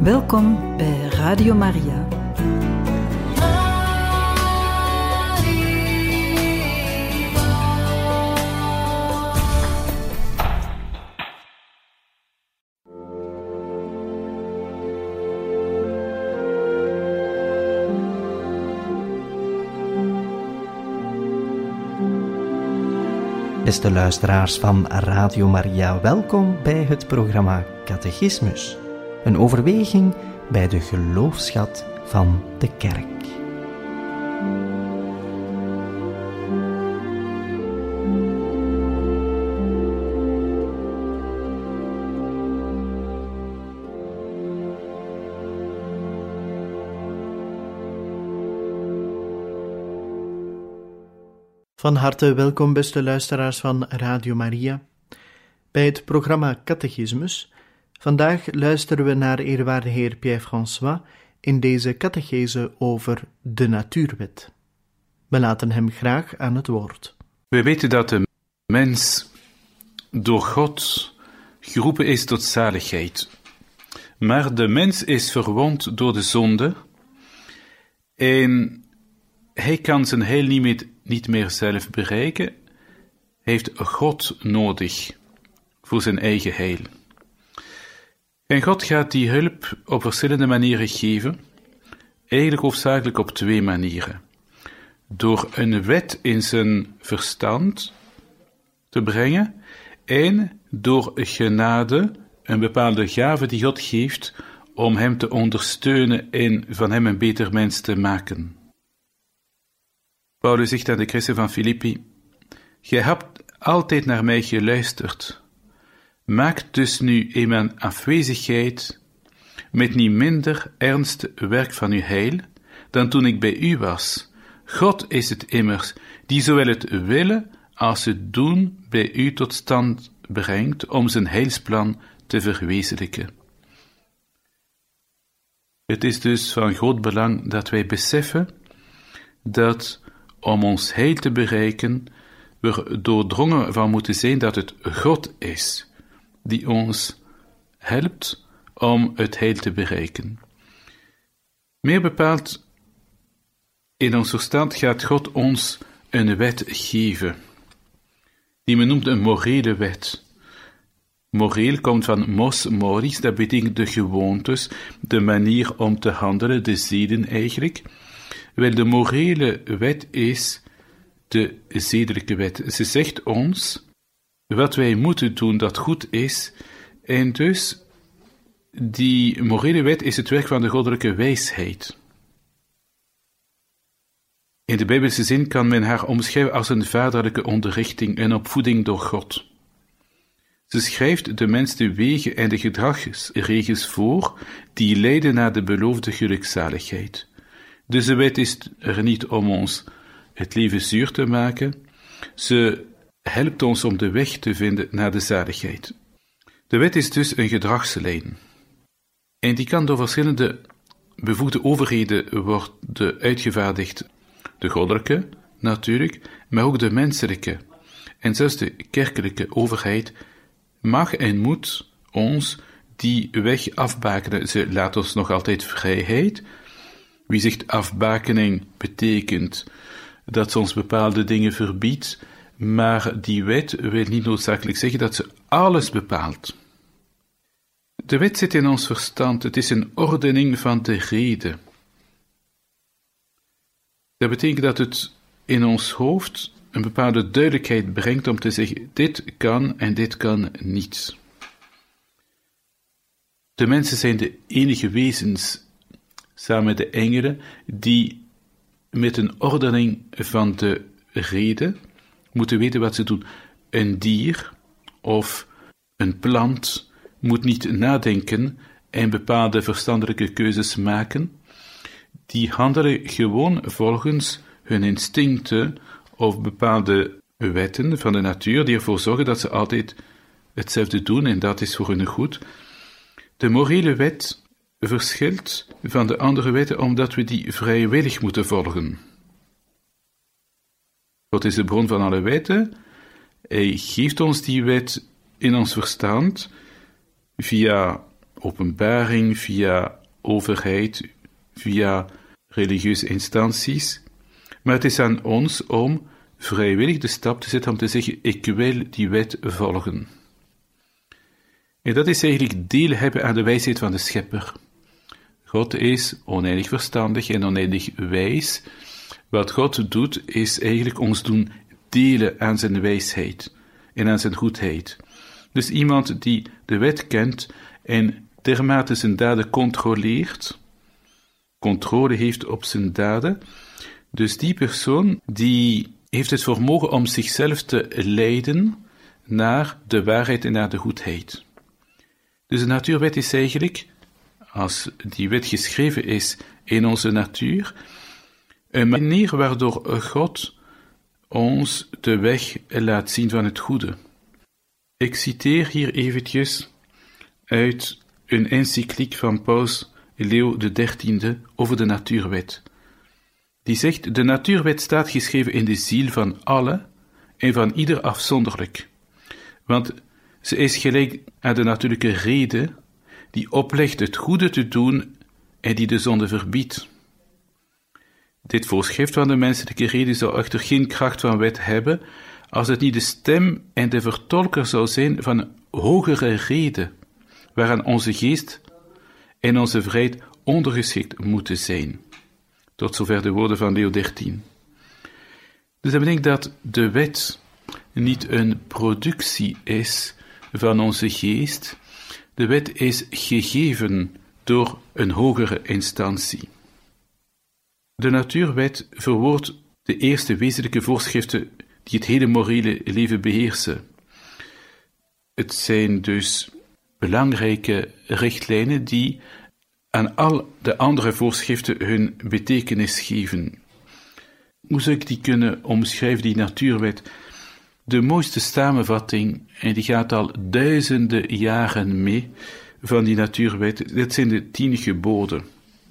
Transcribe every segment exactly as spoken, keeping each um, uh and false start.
Welkom bij Radio Maria. Beste luisteraars van Radio Maria, welkom bij het programma Catechismus. Een overweging bij de geloofsschat van de Kerk. Van harte welkom, beste luisteraars van Radio Maria, bij het programma Catechismus. Vandaag luisteren we naar eerwaarde heer Pierre-François in deze catechese over de natuurwet. We laten hem graag aan het woord. We weten dat de mens door God geroepen is tot zaligheid. Maar de mens is verwond door de zonde en hij kan zijn heil niet meer, niet meer zelf bereiken, heeft God nodig voor zijn eigen heil. En God gaat die hulp op verschillende manieren geven, eigenlijk hoofdzakelijk op twee manieren. Door een wet in zijn verstand te brengen en door genade, een bepaalde gave die God geeft om hem te ondersteunen en van hem een beter mens te maken. Paulus zegt aan de christen van Filippi: gij hebt altijd naar mij geluisterd. Maak dus nu in mijn afwezigheid met niet minder ernst werk van uw heil dan toen ik bij u was. God is het immers, die zowel het willen als het doen bij u tot stand brengt om zijn heilsplan te verwezenlijken. Het is dus van groot belang dat wij beseffen dat om ons heil te bereiken, we er doordrongen van moeten zijn dat het God is die ons helpt om het heil te bereiken. Meer bepaald, in ons verstand gaat God ons een wet geven, die men noemt een morele wet. Moreel komt van mos moris, dat betekent de gewoontes, de manier om te handelen, de zeden eigenlijk. Wel, de morele wet is de zedelijke wet. Ze zegt ons wat wij moeten doen dat goed is, en dus die morele wet is het werk van de goddelijke wijsheid. In de Bijbelse zin kan men haar omschrijven als een vaderlijke onderrichting, een opvoeding door God. Ze schrijft de mens de wegen en de gedragsregels voor die leiden naar de beloofde gelukzaligheid. Dus de wet is er niet om ons het leven zuur te maken, ze helpt ons om de weg te vinden naar de zaligheid. De wet is dus een gedragslijn. En die kan door verschillende bevoegde overheden worden uitgevaardigd. De goddelijke, natuurlijk, maar ook de menselijke. En zelfs de kerkelijke overheid mag en moet ons die weg afbakenen. Ze laat ons nog altijd vrijheid. Wie zegt afbakening betekent dat ze ons bepaalde dingen verbiedt, maar die wet wil niet noodzakelijk zeggen dat ze alles bepaalt. De wet zit in ons verstand, het is een ordening van de reden. Dat betekent dat het in ons hoofd een bepaalde duidelijkheid brengt om te zeggen, dit kan en dit kan niet. De mensen zijn de enige wezens, samen met de engelen, die met een ordening van de reden moeten weten wat ze doen. Een dier of een plant moet niet nadenken en bepaalde verstandelijke keuzes maken. Die handelen gewoon volgens hun instincten of bepaalde wetten van de natuur die ervoor zorgen dat ze altijd hetzelfde doen en dat is voor hun goed. De morele wet verschilt van de andere wetten omdat we die vrijwillig moeten volgen. God is de bron van alle wetten. Hij geeft ons die wet in ons verstand via openbaring, via overheid, via religieuze instanties. Maar het is aan ons om vrijwillig de stap te zetten om te zeggen, ik wil die wet volgen. En dat is eigenlijk deel hebben aan de wijsheid van de Schepper. God is oneindig verstandig en oneindig wijs. Wat God doet, is eigenlijk ons doen delen aan zijn wijsheid en aan zijn goedheid. Dus iemand die de wet kent en dermate zijn daden controleert, controle heeft op zijn daden, dus die persoon die heeft het vermogen om zichzelf te leiden naar de waarheid en naar de goedheid. Dus de natuurwet is eigenlijk, als die wet geschreven is in onze natuur, een manier waardoor God ons de weg laat zien van het goede. Ik citeer hier eventjes uit een encycliek van Paus Leo de dertiende over de natuurwet. Die zegt, de natuurwet staat geschreven in de ziel van alle en van ieder afzonderlijk. Want ze is gelijk aan de natuurlijke reden die oplegt het goede te doen en die de zonde verbiedt. Dit voorschrift van de menselijke reden zou echter geen kracht van wet hebben als het niet de stem en de vertolker zou zijn van een hogere reden, waaraan onze geest en onze vrijheid ondergeschikt moeten zijn. Tot zover de woorden van Leo dertien. Dus dat betekent dat de wet niet een productie is van onze geest. De wet is gegeven door een hogere instantie. De natuurwet verwoordt de eerste wezenlijke voorschriften die het hele morele leven beheersen. Het zijn dus belangrijke richtlijnen die aan al de andere voorschriften hun betekenis geven. Hoe zou ik die kunnen omschrijven, die natuurwet? De mooiste samenvatting, en die gaat al duizenden jaren mee, van die natuurwet, dat zijn de tien geboden.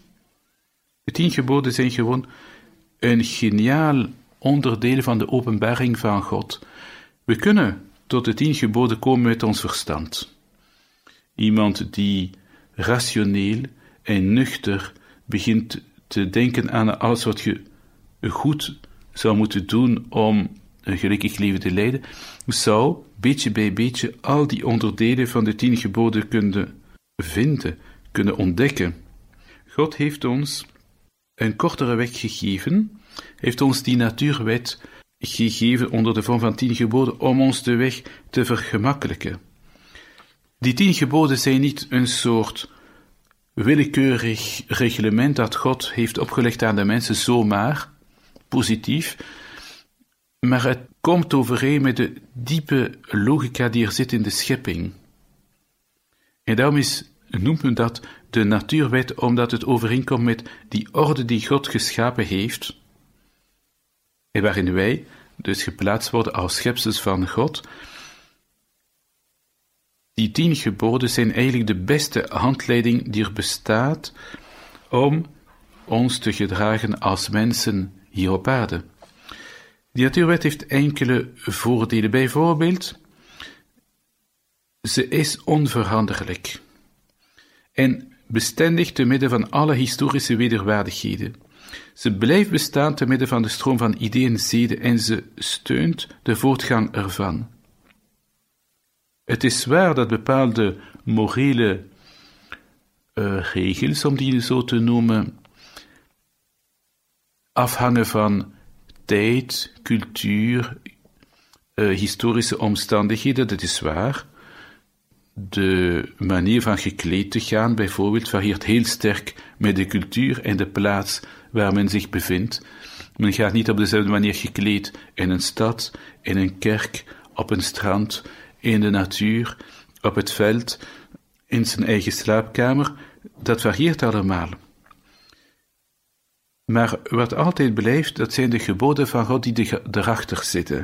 De tien geboden zijn gewoon een geniaal onderdeel van de openbaring van God. We kunnen tot de tien geboden komen met ons verstand. Iemand die rationeel en nuchter begint te denken aan alles wat je goed zou moeten doen om een gelukkig leven te leiden, zou beetje bij beetje al die onderdelen van de tien geboden kunnen vinden, kunnen ontdekken. God heeft ons een kortere weg gegeven, heeft ons die natuurwet gegeven onder de vorm van tien geboden om ons de weg te vergemakkelijken. Die tien geboden zijn niet een soort willekeurig reglement dat God heeft opgelegd aan de mensen zomaar, positief, maar het komt overeen met de diepe logica die er zit in de schepping. En daarom is, noemt men dat de natuurwet, omdat het overeenkomt met die orde die God geschapen heeft, en waarin wij dus geplaatst worden als schepsels van God. Die tien geboden zijn eigenlijk de beste handleiding die er bestaat om ons te gedragen als mensen hier op aarde. Die natuurwet heeft enkele voordelen. Bijvoorbeeld, ze is onveranderlijk en bestendig te midden van alle historische wederwaardigheden. Ze blijft bestaan te midden van de stroom van ideeën en zeden en ze steunt de voortgang ervan. Het is waar dat bepaalde morele uh, regels, om die zo te noemen, afhangen van tijd, cultuur, uh, historische omstandigheden, dat is waar. De manier van gekleed te gaan, bijvoorbeeld, varieert heel sterk met de cultuur en de plaats waar men zich bevindt. Men gaat niet op dezelfde manier gekleed in een stad, in een kerk, op een strand, in de natuur, op het veld, in zijn eigen slaapkamer. Dat varieert allemaal. Maar wat altijd blijft, dat zijn de geboden van God die de, erachter zitten,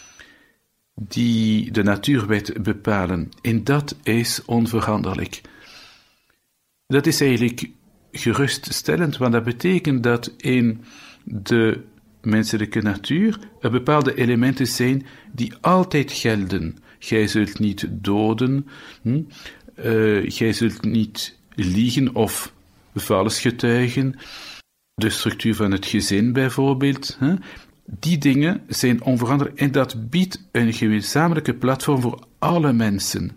die de natuurwet bepalen. En dat is onveranderlijk. Dat is eigenlijk geruststellend, want dat betekent dat in de menselijke natuur er bepaalde elementen zijn die altijd gelden. Gij zult niet doden, hm? uh, gij zult niet liegen of vals getuigen, de structuur van het gezin bijvoorbeeld. Hè? Die dingen zijn onveranderlijk en dat biedt een gezamenlijke platform voor alle mensen.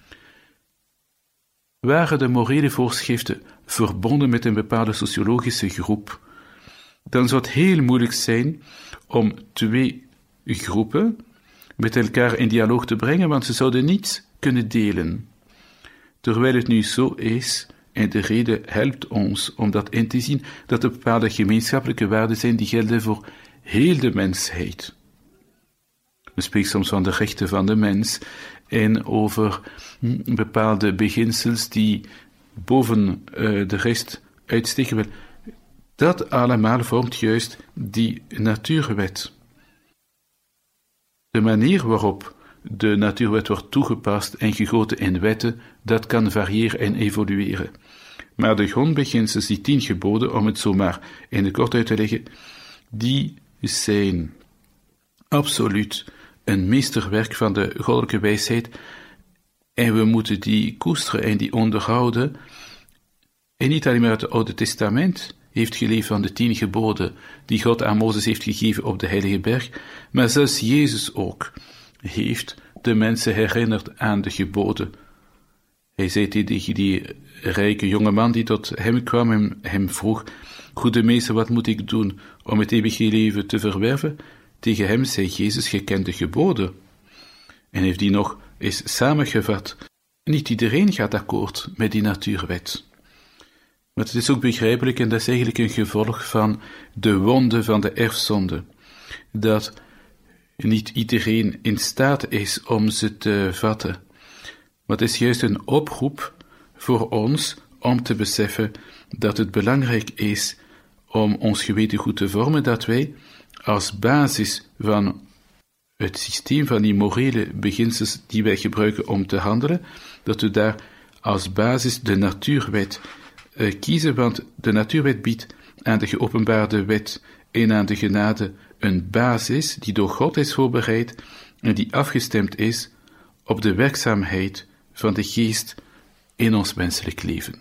Waren de morele voorschriften verbonden met een bepaalde sociologische groep, dan zou het heel moeilijk zijn om twee groepen met elkaar in dialoog te brengen, want ze zouden niets kunnen delen. Terwijl het nu zo is, en de reden helpt ons om dat in te zien, dat er bepaalde gemeenschappelijke waarden zijn die gelden voor heel de mensheid. We spreken soms van de rechten van de mens en over bepaalde beginsels die boven uh, de rest uitsteken. Dat allemaal vormt juist die natuurwet. De manier waarop de natuurwet wordt toegepast en gegoten in wetten, dat kan variëren en evolueren. Maar de grondbeginsels, die tien geboden, om het zomaar in de kort uit te leggen, die zijn absoluut een meesterwerk van de goddelijke wijsheid en we moeten die koesteren en die onderhouden. En niet alleen maar het Oude Testament heeft geleefd van de tien geboden die God aan Mozes heeft gegeven op de Heilige Berg, maar zelfs Jezus ook heeft de mensen herinnerd aan de geboden. Hij zei tegen die rijke jonge man die tot hem kwam en hem vroeg, goede meester, wat moet ik doen om het eeuwige leven te verwerven? Tegen hem zei Jezus, je kent de geboden. En heeft die nog eens samengevat. Niet iedereen gaat akkoord met die natuurwet. Maar het is ook begrijpelijk, en dat is eigenlijk een gevolg van de wonde van de erfzonde, dat niet iedereen in staat is om ze te vatten. Maar het is juist een oproep voor ons om te beseffen dat het belangrijk is om ons geweten goed te vormen, dat wij als basis van het systeem van die morele beginsels die wij gebruiken om te handelen, dat we daar als basis de natuurwet uh, kiezen, want de natuurwet biedt aan de geopenbaarde wet en aan de genade een basis die door God is voorbereid en die afgestemd is op de werkzaamheid van de geest in ons menselijk leven.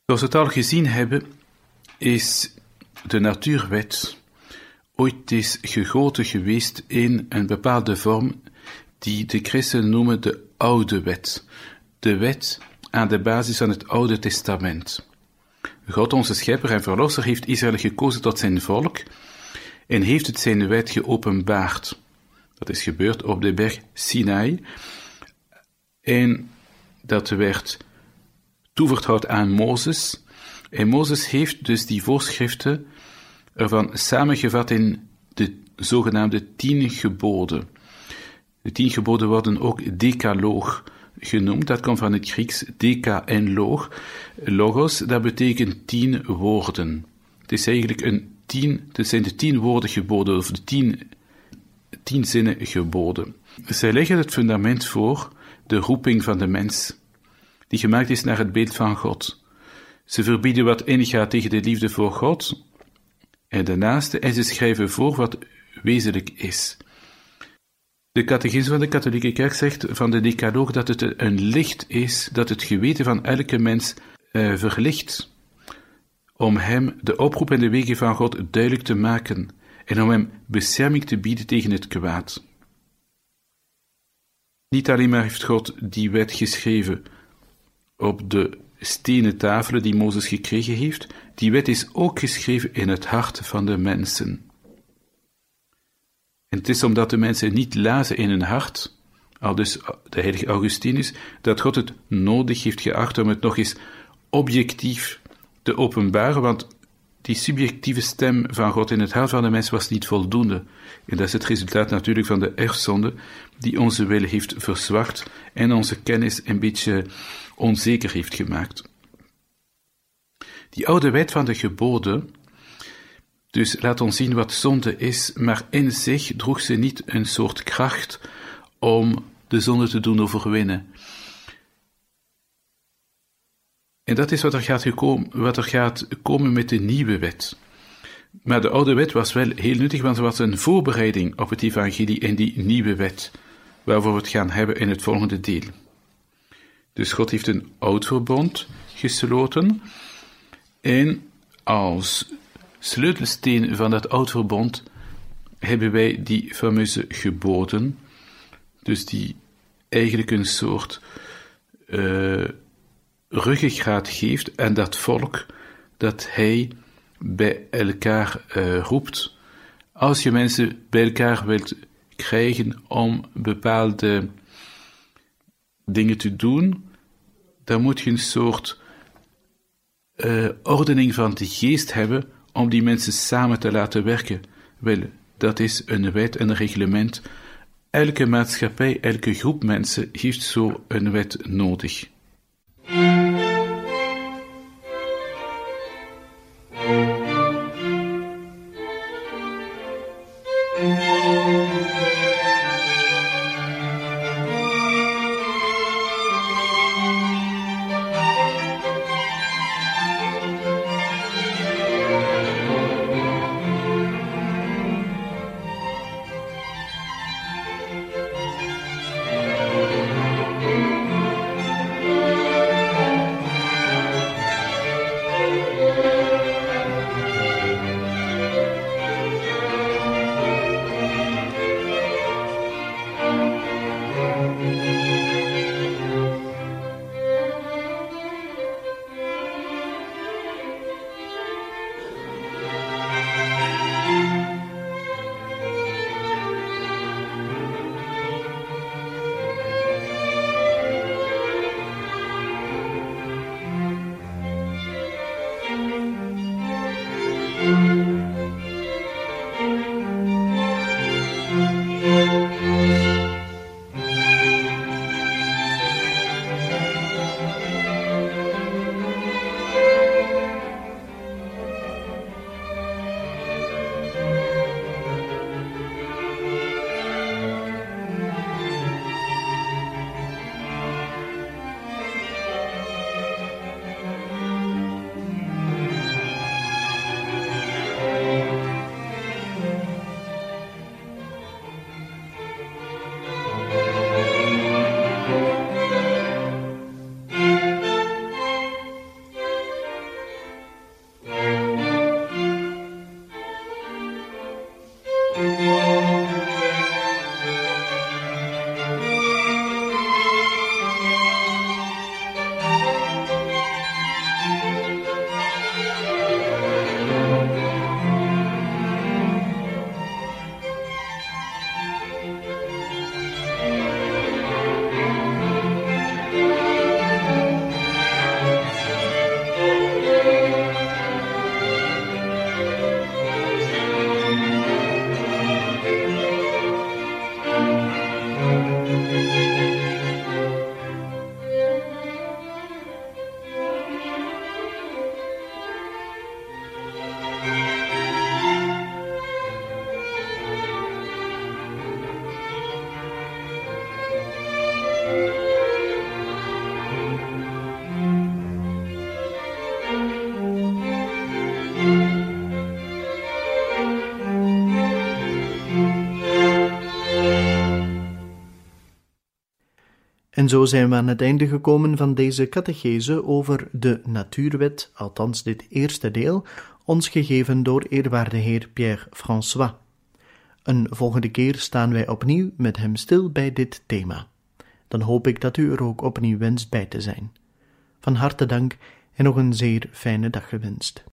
Zoals we het al gezien hebben, is de natuurwet ooit eens gegoten geweest in een bepaalde vorm die de christenen noemen de oude wet. De wet aan de basis van het Oude Testament. God, onze schepper en verlosser, heeft Israël gekozen tot zijn volk en heeft het zijn wet geopenbaard. Dat is gebeurd op de berg Sinai en dat werd toevertrouwd aan Mozes. En Mozes heeft dus die voorschriften ervan samengevat in de zogenaamde tien geboden. De tien geboden worden ook decaloog genoemd. Dat komt van het Grieks deka en log. Logos, dat betekent tien woorden. Het is eigenlijk een tien, het zijn de tien woorden geboden, of de tien, tien zinnen geboden. Zij leggen het fundament voor de roeping van de mens, die gemaakt is naar het beeld van God. Ze verbieden wat ingaat tegen de liefde voor God en de naaste, en ze schrijven voor wat wezenlijk is. De catechisme van de katholieke kerk zegt van de decaloog dat het een licht is dat het geweten van elke mens uh, verlicht, om hem de oproep en de wegen van God duidelijk te maken en om hem bescherming te bieden tegen het kwaad. Niet alleen maar heeft God die wet geschreven op de stenen tafelen die Mozes gekregen heeft, die wet is ook geschreven in het hart van de mensen. En het is omdat de mensen niet lazen in hun hart, al dus de heilige Augustinus, dat God het nodig heeft geacht om het nog eens objectief te openbaren, want die subjectieve stem van God in het hart van de mens was niet voldoende. En dat is het resultaat natuurlijk van de erfzonde, die onze wil heeft verzwakt en onze kennis een beetje onzeker heeft gemaakt. Die oude wet van de geboden, dus laat ons zien wat zonde is, maar in zich droeg ze niet een soort kracht om de zonde te doen overwinnen. En dat is wat er gaat, gekomen, wat er gaat komen met de nieuwe wet. Maar de oude wet was wel heel nuttig, want het was een voorbereiding op het evangelie en die nieuwe wet, waarvoor we het gaan hebben in het volgende deel. Dus God heeft een oud verbond gesloten en als sleutelsteen van dat oud verbond hebben wij die fameuze geboden, dus die eigenlijk een soort uh, ruggengraat geeft aan dat volk dat hij bij elkaar uh, roept. Als je mensen bij elkaar wilt krijgen om bepaalde dingen te doen, dan moet je een soort uh, ordening van de geest hebben om die mensen samen te laten werken. Wel, dat is een wet, een reglement. Elke maatschappij, elke groep mensen heeft zo een wet nodig. En zo zijn we aan het einde gekomen van deze catechese over de natuurwet, althans dit eerste deel, ons gegeven door eerwaarde heer Pierre François. Een volgende keer staan wij opnieuw met hem stil bij dit thema. Dan hoop ik dat u er ook opnieuw wenst bij te zijn. Van harte dank en nog een zeer fijne dag gewenst.